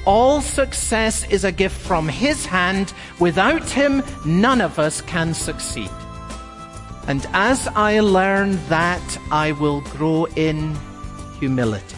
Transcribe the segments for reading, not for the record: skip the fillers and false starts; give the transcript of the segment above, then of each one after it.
All success is a gift from His hand. Without Him, none of us can succeed. And as I learn that, I will grow in humility.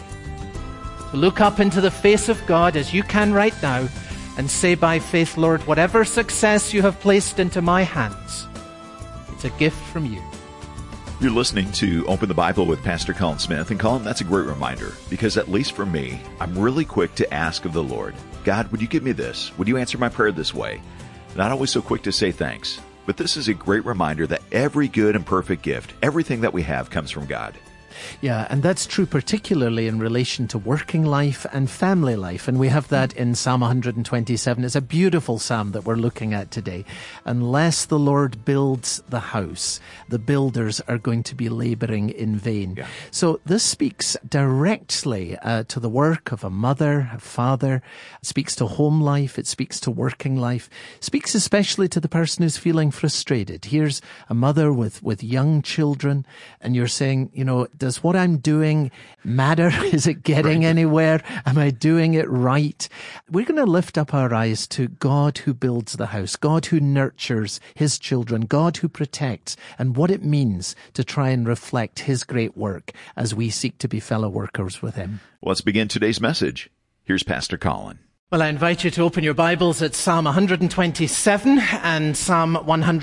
So look up into the face of God as you can right now and say by faith, Lord, whatever success you have placed into my hands, it's a gift from you. You're listening to Open the Bible with Pastor Colin Smith. And Colin, that's a great reminder, because at least for me, I'm really quick to ask of the Lord, God, would you give me this? Would you answer my prayer this way? Not always so quick to say thanks, but this is a great reminder that every good and perfect gift, everything that we have, comes from God. Yeah, and that's true particularly in relation to working life and family life. And we have that in Psalm 127. It's a beautiful psalm that we're looking at today. Unless the Lord builds the house, the builders are going to be laboring in vain. Yeah. So this speaks directly to the work of a mother, a father. It speaks to home life. It speaks to working life. It speaks especially to the person who's feeling frustrated. Here's a mother with young children, and you're saying, does what I'm doing matter? Is it getting anywhere? Am I doing it right? We're going to lift up our eyes to God who builds the house, God who nurtures His children, God who protects, and what it means to try and reflect His great work as we seek to be fellow workers with Him. Let's begin today's message. Here's Pastor Colin. Well, I invite you to open your Bibles at Psalm 127 and Psalm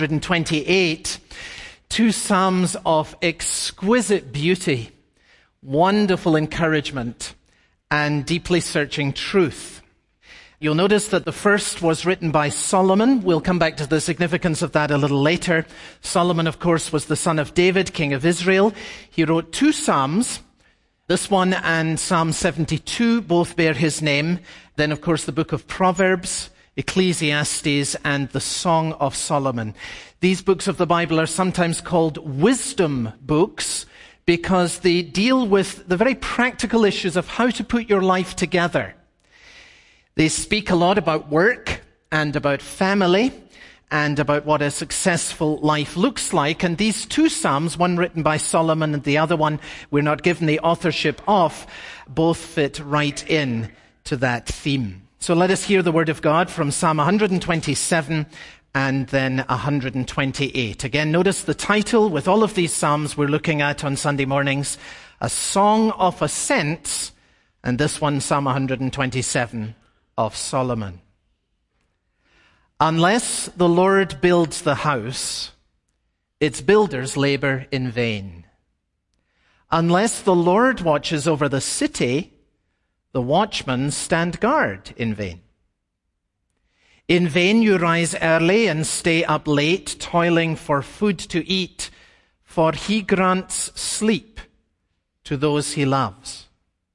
128. Two psalms of exquisite beauty, wonderful encouragement, and deeply searching truth. You'll notice that the first was written by Solomon. We'll come back to the significance of that a little later. Solomon, of course, was the son of David, king of Israel. He wrote two psalms. This one and Psalm 72 both bear his name. Then, of course, the book of Proverbs, Ecclesiastes, and the Song of Solomon. These books of the Bible are sometimes called wisdom books because they deal with the very practical issues of how to put your life together. They speak a lot about work and about family and about what a successful life looks like. And these two psalms, one written by Solomon and the other one we're not given the authorship of, both fit right in to that theme. So let us hear the word of God from Psalm 127 and then 128. Again, notice the title with all of these psalms we're looking at on Sunday mornings, A Song of Ascents, and this one, Psalm 127 of Solomon. Unless the Lord builds the house, its builders labor in vain. Unless the Lord watches over the city, the watchmen stand guard in vain. In vain you rise early and stay up late, toiling for food to eat, for He grants sleep to those He loves.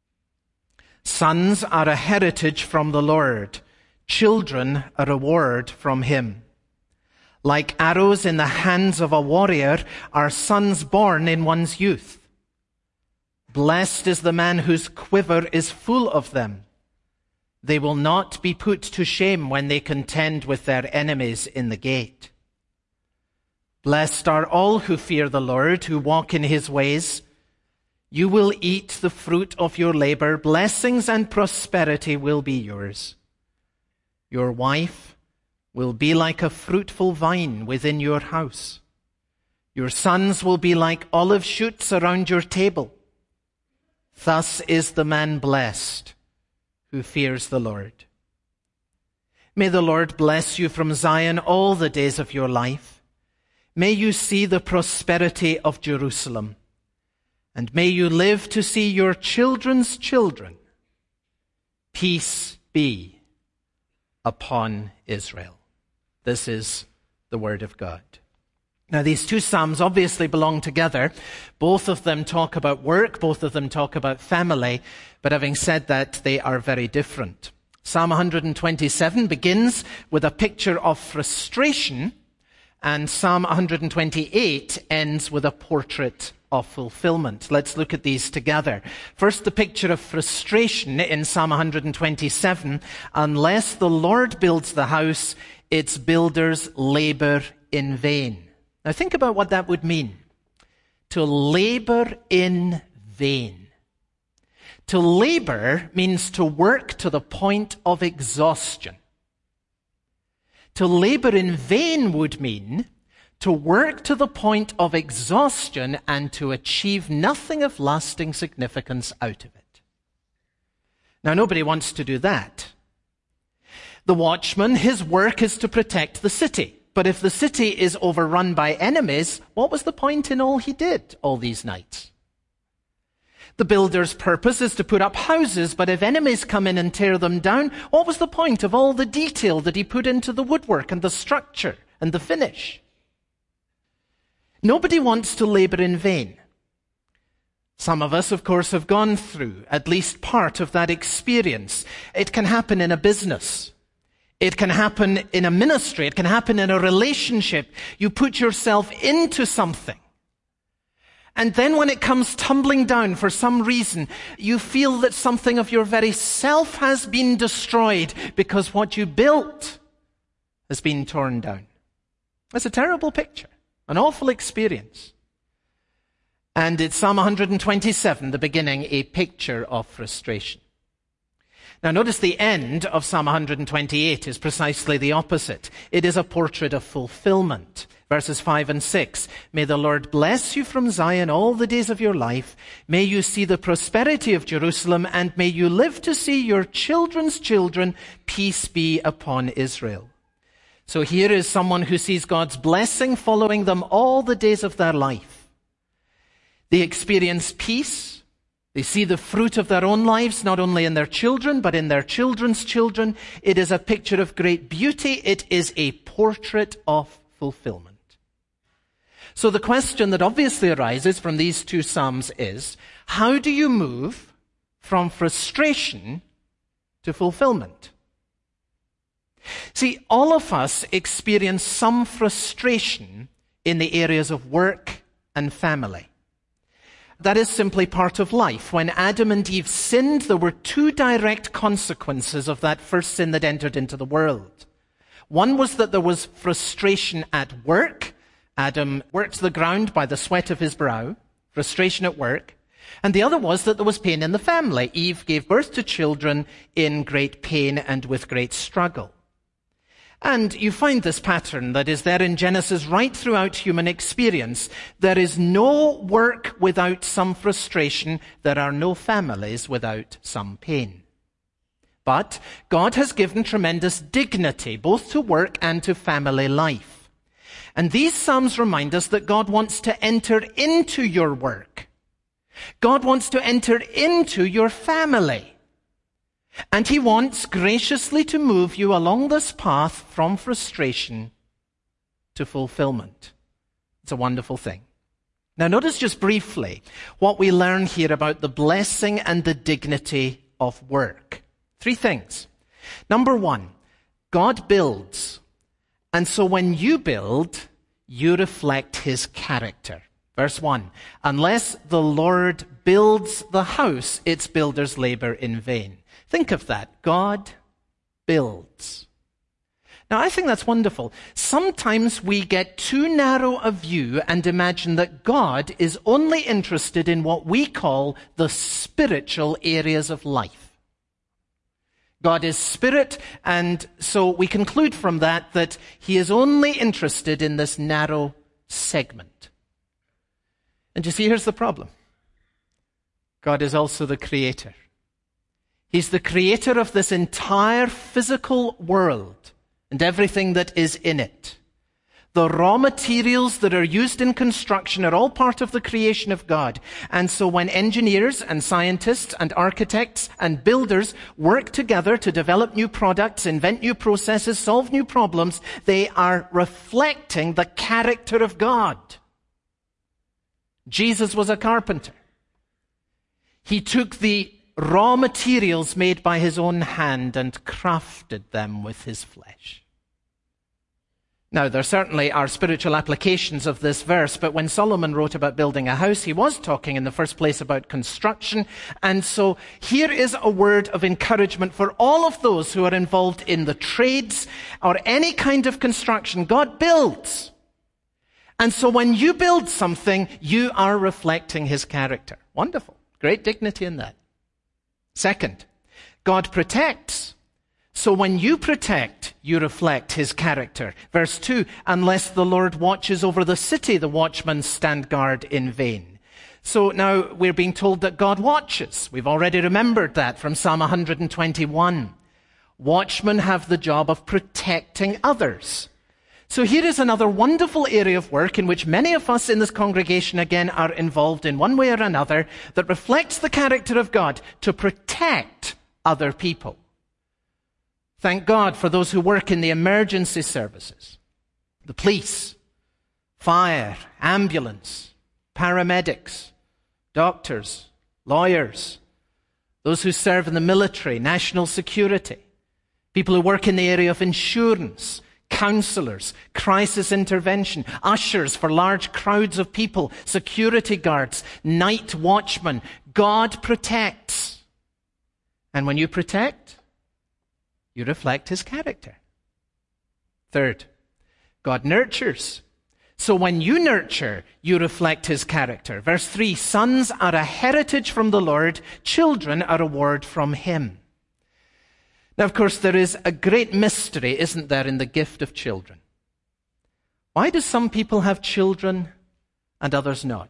Sons are a heritage from the Lord, children a reward from Him. Like arrows in the hands of a warrior are sons born in one's youth. Blessed is the man whose quiver is full of them. They will not be put to shame when they contend with their enemies in the gate. Blessed are all who fear the Lord, who walk in His ways. You will eat the fruit of your labor. Blessings and prosperity will be yours. Your wife will be like a fruitful vine within your house. Your sons will be like olive shoots around your table. Thus is the man blessed who fears the Lord. May the Lord bless you from Zion all the days of your life. May you see the prosperity of Jerusalem, and may you live to see your children's children. Peace be upon Israel. This is the word of God. Now, these two psalms obviously belong together. Both of them talk about work. Both of them talk about family. But having said that, they are very different. Psalm 127 begins with a picture of frustration, and Psalm 128 ends with a portrait of fulfillment. Let's look at these together. First, the picture of frustration in Psalm 127. Unless the Lord builds the house, its builders labor in vain. Now think about what that would mean. To labor in vain. To labor means to work to the point of exhaustion. To labor in vain would mean to work to the point of exhaustion and to achieve nothing of lasting significance out of it. Now, nobody wants to do that. The watchman, his work is to protect the city. But if the city is overrun by enemies, what was the point in all he did all these nights? The builder's purpose is to put up houses, but if enemies come in and tear them down, what was the point of all the detail that he put into the woodwork and the structure and the finish? Nobody wants to labor in vain. Some of us, of course, have gone through at least part of that experience. It can happen in a business. It can happen in a ministry. It can happen in a relationship. You put yourself into something. And then when it comes tumbling down for some reason, you feel that something of your very self has been destroyed because what you built has been torn down. That's a terrible picture, an awful experience. And it's Psalm 127, the beginning, a picture of frustration. Now notice the end of Psalm 128 is precisely the opposite. It is a portrait of fulfillment. Verses 5 and 6, may the Lord bless you from Zion all the days of your life. May you see the prosperity of Jerusalem, and may you live to see your children's children. Peace be upon Israel. So here is someone who sees God's blessing following them all the days of their life. They experience peace. They see the fruit of their own lives, not only in their children, but in their children's children. It is a picture of great beauty. It is a portrait of fulfillment. So the question that obviously arises from these two Psalms is, how do you move from frustration to fulfillment? See, all of us experience some frustration in the areas of work and family. That is simply part of life. When Adam and Eve sinned, there were two direct consequences of that first sin that entered into the world. One was that there was frustration at work. Adam worked the ground by the sweat of his brow, frustration at work. And the other was that there was pain in the family. Eve gave birth to children in great pain and with great struggle. And you find this pattern that is there in Genesis right throughout human experience. There is no work without some frustration. There are no families without some pain. But God has given tremendous dignity both to work and to family life. And these Psalms remind us that God wants to enter into your work. God wants to enter into your family. And he wants graciously to move you along this path from frustration to fulfillment. It's a wonderful thing. Now notice just briefly what we learn here about the blessing and the dignity of work. Three things. Number one, God builds. And so when you build, you reflect his character. Verse 1, unless the Lord builds the house, its builders labor in vain. Think of that. God builds. Now, I think that's wonderful. Sometimes we get too narrow a view and imagine that God is only interested in what we call the spiritual areas of life. God is spirit, and so we conclude from that he is only interested in this narrow segment. And you see, here's the problem. God is also the creator. He's the creator of this entire physical world and everything that is in it. The raw materials that are used in construction are all part of the creation of God. And so when engineers and scientists and architects and builders work together to develop new products, invent new processes, solve new problems, they are reflecting the character of God. Jesus was a carpenter. He took the raw materials made by his own hand and crafted them with his flesh. Now, there certainly are spiritual applications of this verse, but when Solomon wrote about building a house, he was talking in the first place about construction. And so here is a word of encouragement for all of those who are involved in the trades or any kind of construction. God builds. And so when you build something, you are reflecting his character. Wonderful. Great dignity in that. Second, God protects. So when you protect, you reflect his character. Verse 2, unless the Lord watches over the city, the watchmen stand guard in vain. So now we're being told that God watches. We've already remembered that from Psalm 121. Watchmen have the job of protecting others. So here is another wonderful area of work in which many of us in this congregation again are involved in one way or another that reflects the character of God to protect other people. Thank God for those who work in the emergency services, the police, fire, ambulance, paramedics, doctors, lawyers, those who serve in the military, national security, people who work in the area of insurance, counselors, crisis intervention, ushers for large crowds of people, security guards, night watchmen. God protects. And when you protect, you reflect his character. Third, God nurtures. So when you nurture, you reflect his character. Verse 3, sons are a heritage from the Lord, children are a reward from him. Now, of course, there is a great mystery, isn't there, in the gift of children? Why do some people have children and others not?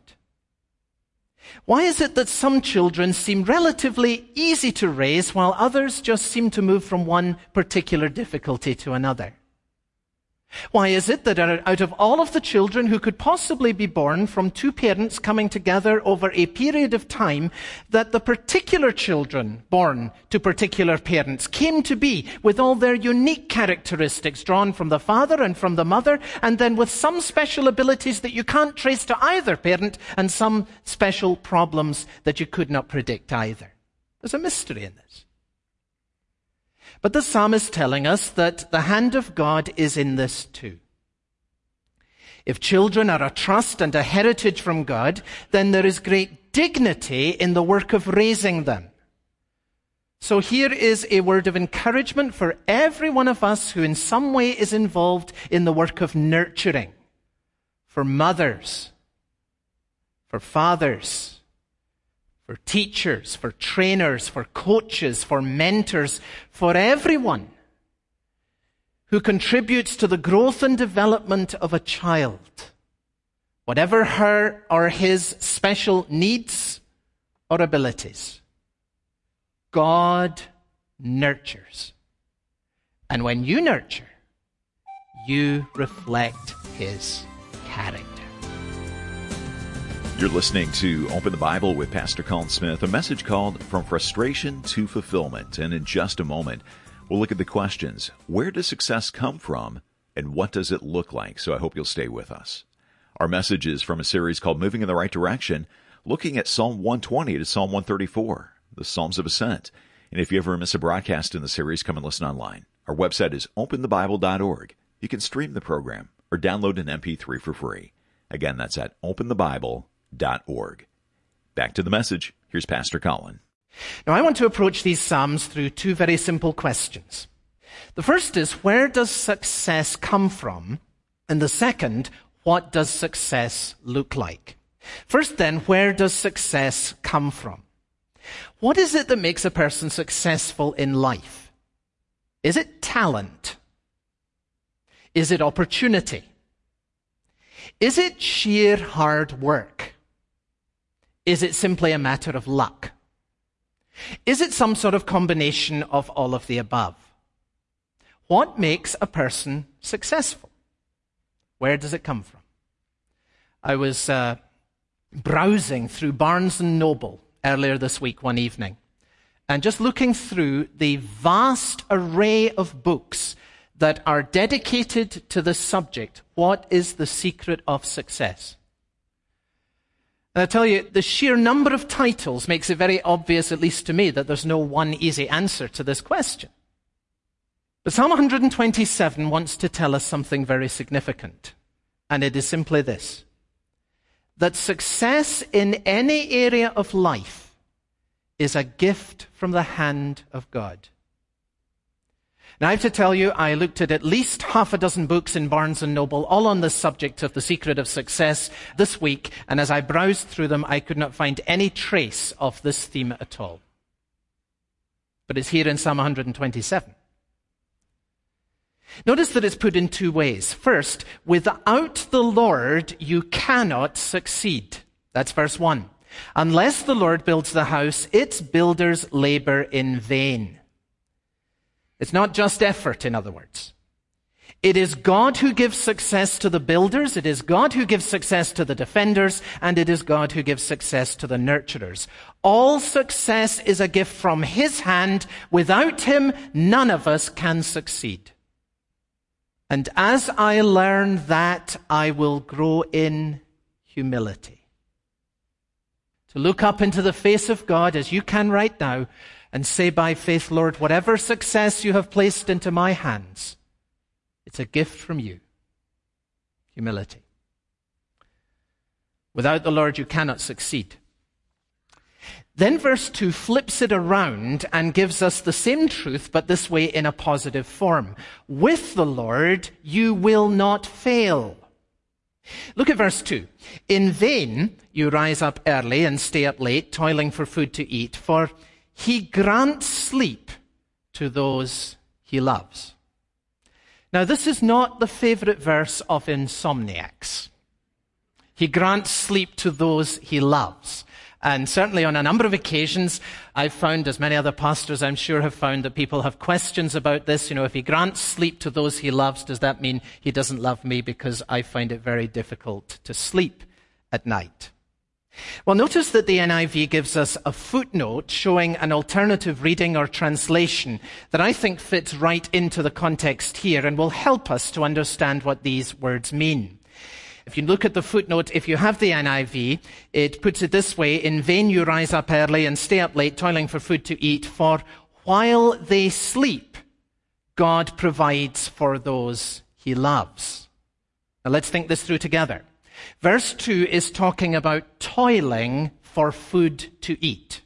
Why is it that some children seem relatively easy to raise while others just seem to move from one particular difficulty to another? Why is it that out of all of the children who could possibly be born from two parents coming together over a period of time, that the particular children born to particular parents came to be with all their unique characteristics drawn from the father and from the mother, and then with some special abilities that you can't trace to either parent and some special problems that you could not predict either? There's a mystery in this. But the psalm is telling us that the hand of God is in this too. If children are a trust and a heritage from God, then there is great dignity in the work of raising them. So here is a word of encouragement for every one of us who in some way is involved in the work of nurturing. For mothers, for fathers, for teachers, for trainers, for coaches, for mentors, for everyone who contributes to the growth and development of a child, whatever her or his special needs or abilities. God nurtures. And when you nurture, you reflect his character. You're listening to Open the Bible with Pastor Colin Smith, a message called From Frustration to Fulfillment. And in just a moment, we'll look at the questions, where does success come from and what does it look like? So I hope you'll stay with us. Our message is from a series called Moving in the Right Direction, looking at Psalm 120 to Psalm 134, the Psalms of Ascent. And if you ever miss a broadcast in the series, come and listen online. Our website is openthebible.org. You can stream the program or download an MP3 for free. Again, that's at openthebible.org. Back to the message. Here's Pastor Colin. Now, I want to approach these Psalms through two very simple questions. The first is, where does success come from? And the second, what does success look like? First then, where does success come from? What is it that makes a person successful in life? Is it talent? Is it opportunity? Is it sheer hard work? Is it simply a matter of luck? Is it some sort of combination of all of the above? What makes a person successful? Where does it come from? I was browsing through Barnes & Noble earlier this week one evening, and just looking through the vast array of books that are dedicated to the subject, what is the secret of success? And I tell you, the sheer number of titles makes it very obvious, at least to me, that there's no one easy answer to this question. But Psalm 127 wants to tell us something very significant, and it is simply this: that success in any area of life is a gift from the hand of God. Now, I have to tell you, I looked at least half a dozen books in Barnes & Noble, all on the subject of the secret of success this week, and as I browsed through them, I could not find any trace of this theme at all. but it's here in Psalm 127. Notice that it's put in two ways. First, without the Lord, you cannot succeed. That's verse 1. Unless the Lord builds the house, its builders labor in vain. It's not just effort, in other words. It is God who gives success to the builders, it is God who gives success to the defenders, and it is God who gives success to the nurturers. All success is a gift from His hand. Without Him, none of us can succeed. And as I learn that, I will grow in humility. To look up into the face of God, as you can right now, and say by faith, Lord, whatever success you have placed into my hands, it's a gift from you. Humility. Without the Lord, you cannot succeed. Then verse 2 flips it around and gives us the same truth, but this way in a positive form. With the Lord, you will not fail. Look at verse 2. In vain you rise up early and stay up late, toiling for food to eat, for He grants sleep to those He loves. Now, this is not the favorite verse of insomniacs. He grants sleep to those He loves. And certainly on a number of occasions, I've found, as many other pastors I'm sure have found, that people have questions about this. If He grants sleep to those He loves, does that mean He doesn't love me because I find it very difficult to sleep at night? Well, notice that the NIV gives us a footnote showing an alternative reading or translation that I think fits right into the context here and will help us to understand what these words mean. If you look at the footnote, if you have the NIV, it puts it this way: in vain you rise up early and stay up late, toiling for food to eat, for while they sleep, God provides for those He loves. Now let's think this through together. Verse 2 is talking about toiling for food to eat.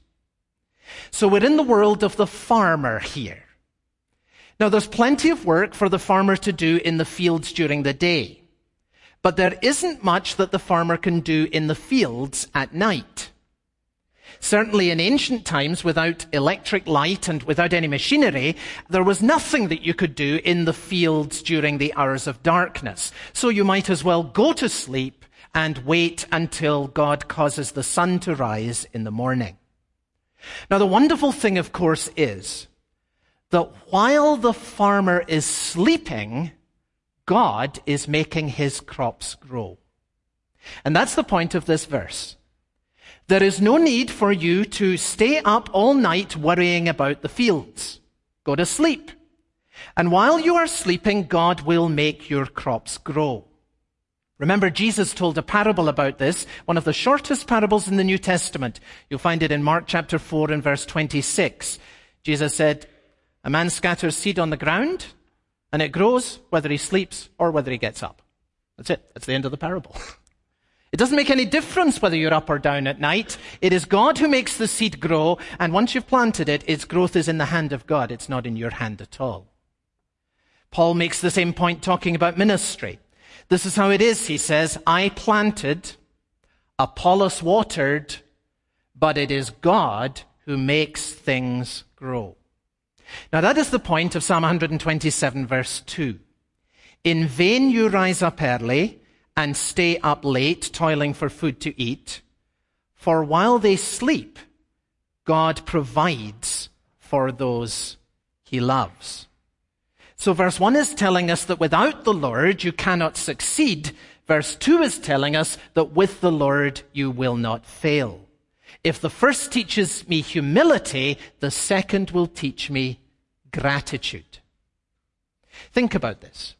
So we're in the world of the farmer here. Now there's plenty of work for the farmer to do in the fields during the day. But there isn't much that the farmer can do in the fields at night. Certainly in ancient times, without electric light and without any machinery, there was nothing that you could do in the fields during the hours of darkness. So you might as well go to sleep and wait until God causes the sun to rise in the morning. Now, the wonderful thing, of course, is that while the farmer is sleeping, God is making His crops grow. And that's the point of this verse. There is no need for you to stay up all night worrying about the fields. Go to sleep. And while you are sleeping, God will make your crops grow. Remember, Jesus told a parable about this, one of the shortest parables in the New Testament. You'll find it in Mark chapter 4 and verse 26. Jesus said, a man scatters seed on the ground, and it grows whether he sleeps or whether he gets up. That's it. That's the end of the parable. It doesn't make any difference whether you're up or down at night. It is God who makes the seed grow, and once you've planted it, its growth is in the hand of God. It's not in your hand at all. Paul makes the same point talking about ministry. This is how it is, he says, I planted, Apollos watered, but it is God who makes things grow. Now that is the point of Psalm 127 verse 2. In vain you rise up early and stay up late, toiling for food to eat. For while they sleep, God provides for those He loves. So verse 1 is telling us that without the Lord you cannot succeed. Verse 2 is telling us that with the Lord you will not fail. If the first teaches me humility, the second will teach me gratitude. Think about this.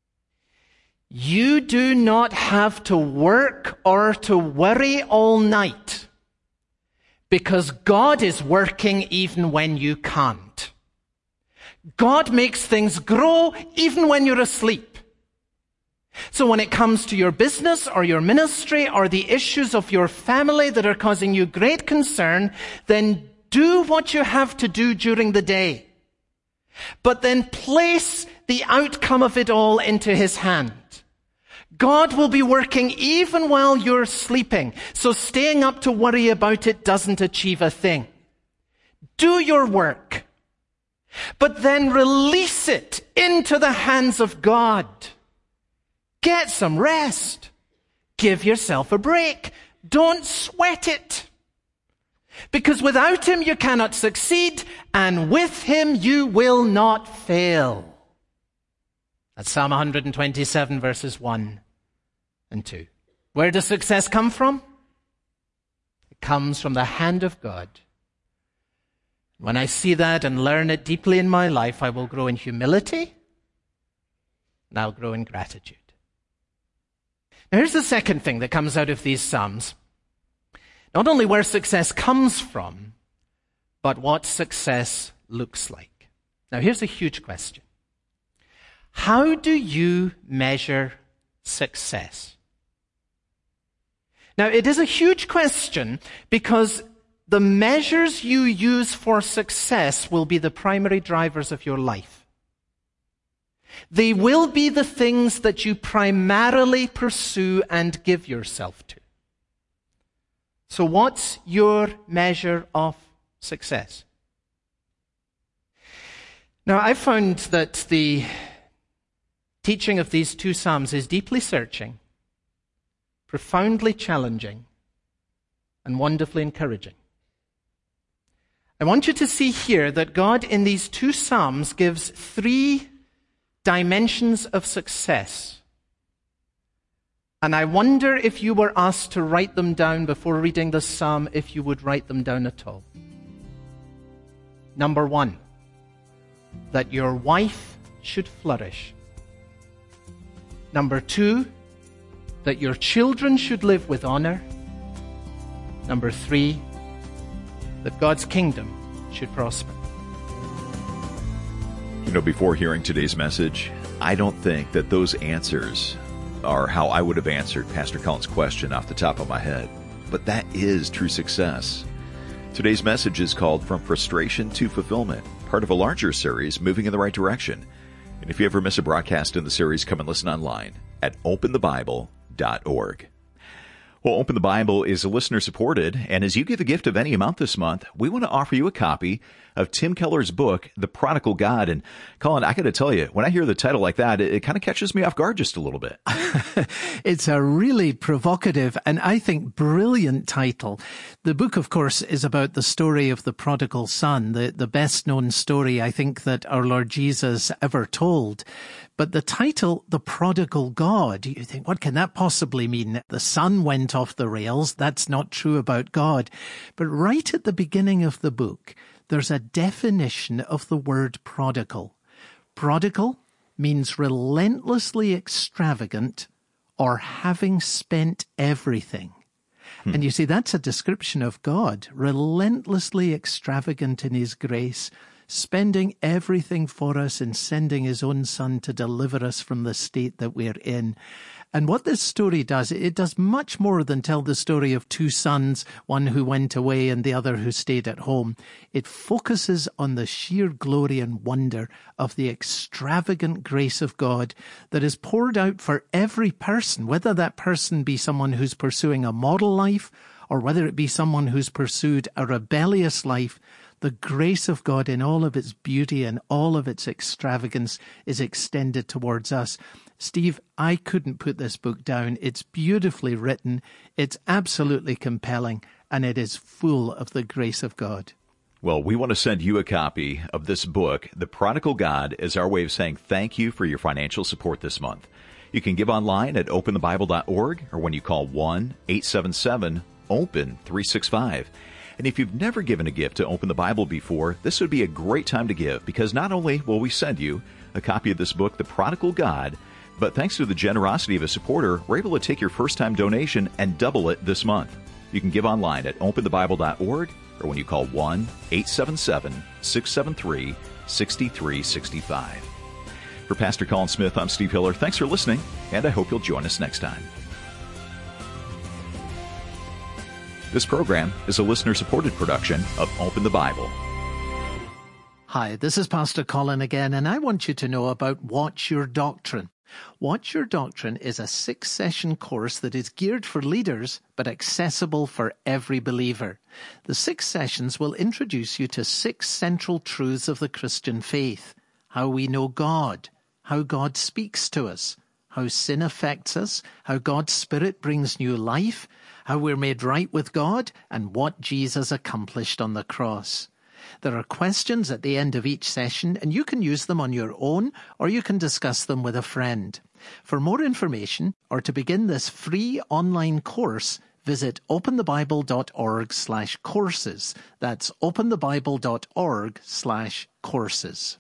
You do not have to work or to worry all night because God is working even when you can't. God makes things grow even when you're asleep. So when it comes to your business or your ministry or the issues of your family that are causing you great concern, then do what you have to do during the day. But then place the outcome of it all into His hand. God will be working even while you're sleeping. So staying up to worry about it doesn't achieve a thing. Do your work. but then release it into the hands of God. Get some rest. Give yourself a break. Don't sweat it. Because without him you cannot succeed, and with him you will not fail. That's Psalm 127, verses 1 and 2. Where does success come from? It comes from the hand of God. When I see that and learn it deeply in my life, I will grow in humility, and I'll grow in gratitude. Now, here's the second thing that comes out of these Psalms. Not only where success comes from, but what success looks like. Now, here's a huge question. How do you measure success? Now, it is a huge question because the measures you use for success will be the primary drivers of your life. They will be the things that you primarily pursue and give yourself to. So what's your measure of success? Now, I found that the teaching of these two Psalms is deeply searching, profoundly challenging, and wonderfully encouraging. I want you to see here that God in these two Psalms gives three dimensions of success. And I wonder if you were asked to write them down before reading this psalm, if you would write them down at all. Number one, that your wife should flourish. Number two, that your children should live with honor. Number three, that God's kingdom should prosper. You know, before hearing today's message, I don't think that those answers are how I would have answered Pastor Colin's question off the top of my head. But that is true success. Today's message is called From Frustration to Fulfillment, part of a larger series, Moving in the Right Direction. And if you ever miss a broadcast in the series, come and listen online at openthebible.org. Well, Open the Bible is listener-supported, and as you give a gift of any amount this month, we want to offer you a copy of Tim Keller's book, The Prodigal God. And Colin, I got to tell you, when I hear the title like that, it kind of catches me off guard just a little bit. It's a really provocative and I think brilliant title. The book, of course, is about the story of the prodigal son, the best-known story I think that our Lord Jesus ever told. But the title, The Prodigal God, you think, what can that possibly mean? The son went off the rails. That's not true about God. But right at the beginning of the book, there's a definition of the word prodigal. Prodigal means relentlessly extravagant or having spent everything. And you see, that's a description of God, relentlessly extravagant in his grace, spending everything for us and sending his own son to deliver us from the state that we're in. And what this story does, it does much more than tell the story of two sons, one who went away and the other who stayed at home. It focuses on the sheer glory and wonder of the extravagant grace of God that is poured out for every person, whether that person be someone who's pursuing a model life or whether it be someone who's pursued a rebellious life. The grace of God in all of its beauty and all of its extravagance is extended towards us. Steve, I couldn't put this book down. It's beautifully written, it's absolutely compelling, and it is full of the grace of God. Well, we want to send you a copy of this book, The Prodigal God, as our way of saying thank you for your financial support this month. You can give online at openthebible.org or when you call 1-877-OPEN-365. And if you've never given a gift to Open the Bible before, this would be a great time to give, because not only will we send you a copy of this book, The Prodigal God, but thanks to the generosity of a supporter, we're able to take your first-time donation and double it this month. You can give online at openthebible.org or when you call 1-877-673-6365. For Pastor Colin Smith, I'm Steve Hiller. Thanks for listening, and I hope you'll join us next time. This program is a listener-supported production of Open the Bible. Hi, this is Pastor Colin again, and I want you to know about Watch Your Doctrine. Watch Your Doctrine is a 6-session course that is geared for leaders but accessible for every believer. The 6 sessions will introduce you to 6 central truths of the Christian faith: how we know God, how God speaks to us, how sin affects us, how God's Spirit brings new life, how we're made right with God, and what Jesus accomplished on the cross. There are questions at the end of each session, and you can use them on your own, or you can discuss them with a friend. For more information, or to begin this free online course, visit openthebible.org/courses. That's openthebible.org/courses.